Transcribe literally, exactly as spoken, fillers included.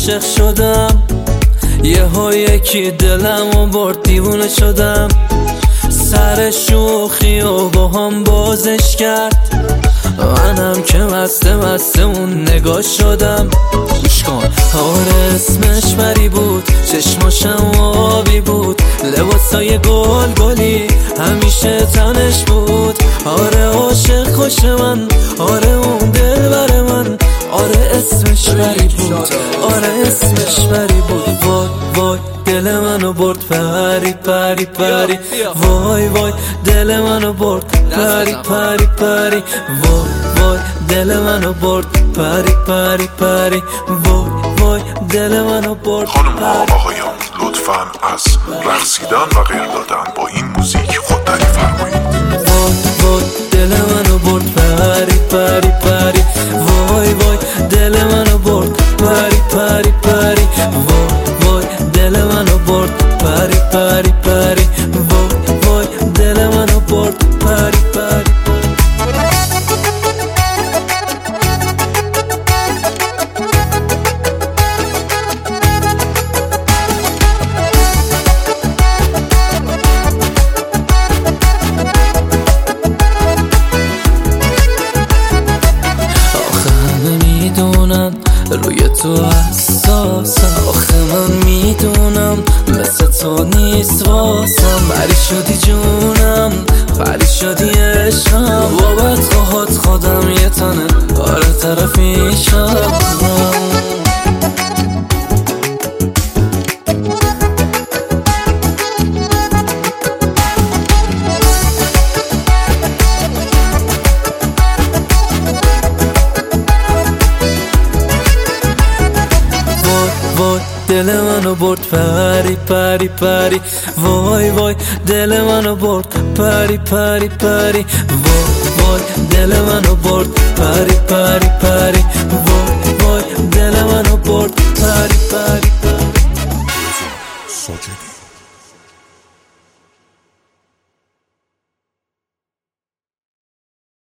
عاشق شدم، یهو یکی دلمو برد دیوونه شدم. سر شوخی و با هم بازش کرد، منم که مسته مسته اون نگاه شدم. گوش کن آره اسمش پری بود، چشماشم آبی بود، لباسای گل گلی همیشه تنش بود. آره عاشق خوش من، آره اون دل بر من، آره اسمش پری بود، آره اسمش پری بود. وای وای دل منو برد پری پری پری، وای وای دل منو برد پری پری پری، وای وای دل منو برد پری پری پری، وای وای دل منو برد. خانم ها آقایان لطفاً از رقصیدن و غیر دادن با این موزیک خودداری فرمایید. وای وای دل منو برد پری پری پری، وای وای دل منو برد پری پری پری، وای وای دل منو برد پری پری پری، وای وای دل منو برد پری پری. روی تو حساسم، آخه من میدونم مثل تو نیست واسم. پری شدی جونم، پری شدی عشقم، بابت خواهد خودم یه تنه آره طرفیشم. وای دل منو برد پری پری پری، وای وای دل منو برد پری پری پری، وای وای دل منو برد پری پری پری، وای وای دل منو برد پری پری پری.